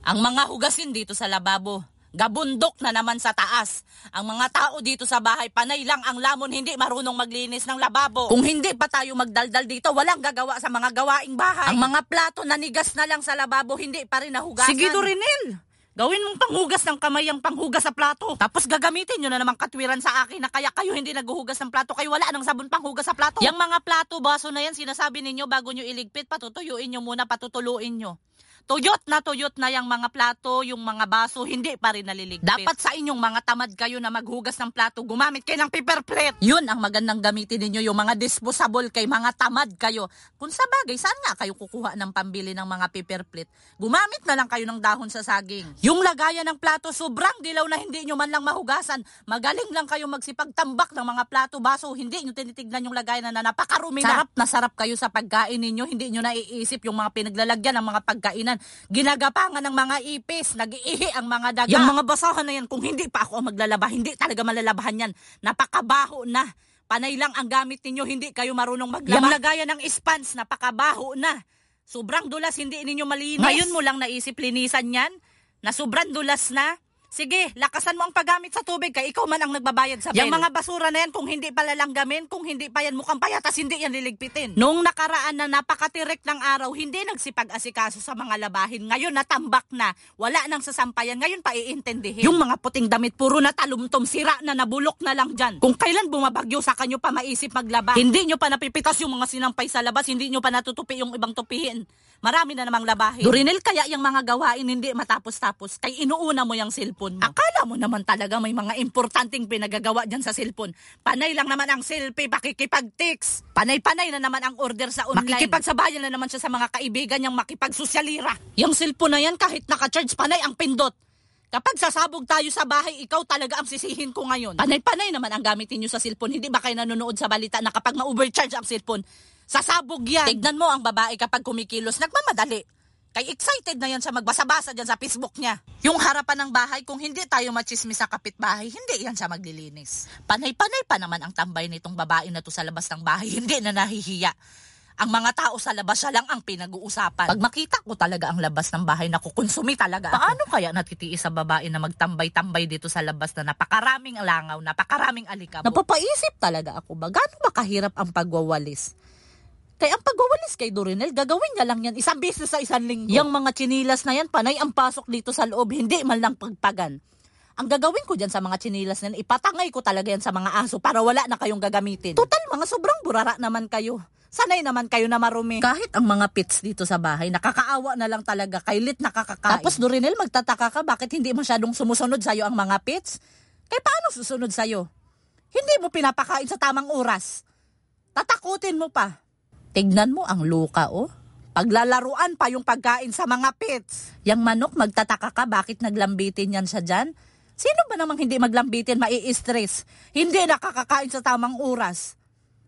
Ang mga hugasin dito sa lababo, gabundok na naman sa taas. Ang mga tao dito sa bahay, panay lang ang lamon, hindi marunong maglinis ng lababo. Kung hindi pa tayo magdaldal dito, walang gagawa sa mga gawaing bahay. Ang mga plato nanigas na lang sa lababo, hindi pa rin nahugasan. Sige, Dorinel, gawin mong panghugas ng kamay ang panghugas sa plato. Tapos gagamitin nyo na namang katwiran sa akin na kaya kayo hindi naghuhugas ng plato, kayo wala nang sabon panghugas sa plato. Yang mga plato, baso na yan, sinasabi ninyo bago nyo iligpit, patutuyuin nyo muna, patutuluin nyo. Tuyot na yung mga plato, yung mga baso, hindi pa rin naliligpit. Dapat sa inyong mga tamad kayo na maghugas ng plato, gumamit kayo ng paper plate. Yun ang magandang gamitin ninyo, yung mga disposable kay mga tamad kayo. Kung sa bagay, saan nga kayo kukuha ng pambili ng mga paper plate? Gumamit na lang kayo ng dahon sa saging. Yung lagayan ng plato, sobrang dilaw na hindi nyo man lang mahugasan. Magaling lang kayo magsipagtambak ng mga plato, baso, hindi nyo tinitignan yung lagayan na napakarumi na. Sarap kayo sa pagkain ninyo, hindi nyo naiisip yung mga pinaglalagyan ng mga pagkainan. Ginagapangan ng mga ipis, nag-iihi ang mga daga. Yung mga basahan na yan, kung hindi pa ako maglalaba, hindi talaga malalabahan yan. Napakabaho na. Panay lang ang gamit ninyo, hindi kayo marunong maglaba. Yung lagayan ng spans, napakabaho na. Sobrang dulas, hindi ninyo malinis. Ngayon mo lang naisip linisan yan, na sobrang dulas na. Sige, lakasan mo ang paggamit sa tubig kay ikaw man ang nagbabayad sa bill. Yung mga basura na yan, kung hindi pa lalanggamin, kung hindi pa yan mukhang payatas, hindi yan liligpitin. Noong nakaraan na napakatirik ng araw, hindi nagsipag-asikaso sa mga labahin. Ngayon natambak na, wala nang sasampayan, ngayon pa iintindihin. Yung mga puting damit, puro na talumtom, sira na, nabulok na lang dyan. Kung kailan bumabagyo sa kanyo pa maisip maglaba, hindi nyo pa napipitas yung mga sinampay sa labas, hindi nyo pa natutupi yung ibang tupihin. Marami na namang labahin. Dorinel, kaya yung mga gawain hindi matapos-tapos, kay inuuna mo yung cellphone mo. Akala mo naman talaga may mga importanteng pinagagawa dyan sa cellphone. Panay lang naman ang selfie, pakikipag-text. Panay-panay na naman ang order sa online. Makikipagsabayan na naman siya sa mga kaibigan niyang makipagsosyalira. Yung cellphone na yan, kahit naka-charge, panay ang pindot. Kapag sasabog tayo sa bahay, ikaw talaga ang sisihin ko ngayon. Panay-panay naman ang gamitin niyo sa cellphone. Hindi ba kayo nanonood sa balita na kapag ma-overcharge ang cellphone, sasabog yan? Tignan mo ang babae kapag kumikilos, nagmamadali. Kay excited na yan sa magbasa-basa dyan sa Facebook niya. Yung harapan ng bahay, kung hindi tayo machismis sa kapitbahay, hindi yan siya maglilinis. Panay-panay pa naman ang tambay nitong babae na to sa labas ng bahay, hindi na nahihiya. Ang mga tao sa labas, siya lang ang pinag-uusapan. Pag makita ko talaga ang labas ng bahay, nakukonsumi talaga ako. Paano kaya natitiis sa babae na magtambay-tambay dito sa labas na napakaraming langaw, napakaraming alikabok? Napapaisip talaga ako ba, gaano ba kahirap ang pagwawalis? Kaya ang pagwawalis kay Dorinel, gagawin niya lang yan isang beses sa isang linggo. Yung mga tsinilas na yan, panay ang pasok dito sa loob, hindi man lang pagpagan. Ang gagawin ko dyan sa mga tsinilas na yan, ipatangay ko talaga yan sa mga aso para wala na kayong gagamitin. Total, mga sobrang burara naman kayo. Sanay naman kayo na marumi. Kahit ang mga pits dito sa bahay, nakakaawa na lang talaga, kailit nakakakain. Tapos Dorinel, magtataka ka, bakit hindi masyadong sumusunod sa'yo ang mga pits? Kaya paano susunod sa'yo? Hindi mo pinapakain sa tamang oras. Tatakutin mo pa. Tignan mo ang luka, oh. Paglalaruan pa yung pagkain sa mga pits. Yang manok, magtataka ka, bakit naglambitin yan siya dyan? Sino ba namang hindi maglambitin, mai-stress? Hindi nakakakain sa tamang oras.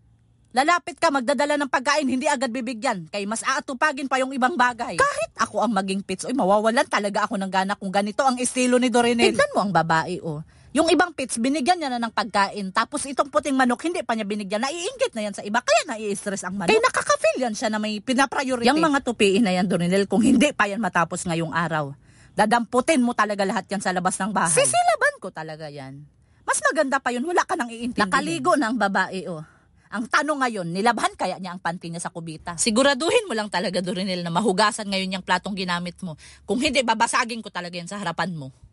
Lalapit ka, magdadala ng pagkain, hindi agad bibigyan. Kay mas aatupagin pa yung ibang bagay. Kahit ako ang maging pits, mawawalan talaga ako ng gana kung ganito ang estilo ni Dorinel. Tignan mo ang babae, oh. Yung ibang pits, binigyan niya na ng pagkain. Tapos itong puting manok, hindi pa niya binigyan. Naiinggit na yan sa iba, kaya nai-stress ang manok. Kaya nakaka-feel yan siya na may pinapriority. Yung mga tupiin na yan, Dorinel, kung hindi pa yan matapos ngayong araw, dadamputin mo talaga lahat yan sa labas ng bahay. Sisilaban ko talaga yan. Mas maganda pa yun, wala ka nang iintindihin. Nakaligo na ang babae, oh. Ang tanong ngayon, nilabhan kaya niya ang panty niya sa kubita? Siguraduhin mo lang talaga, Dorinel, na mahugasan ngayon yung platong ginamit mo. Kung hindi, babasagin ko talaga yan sa harapan mo.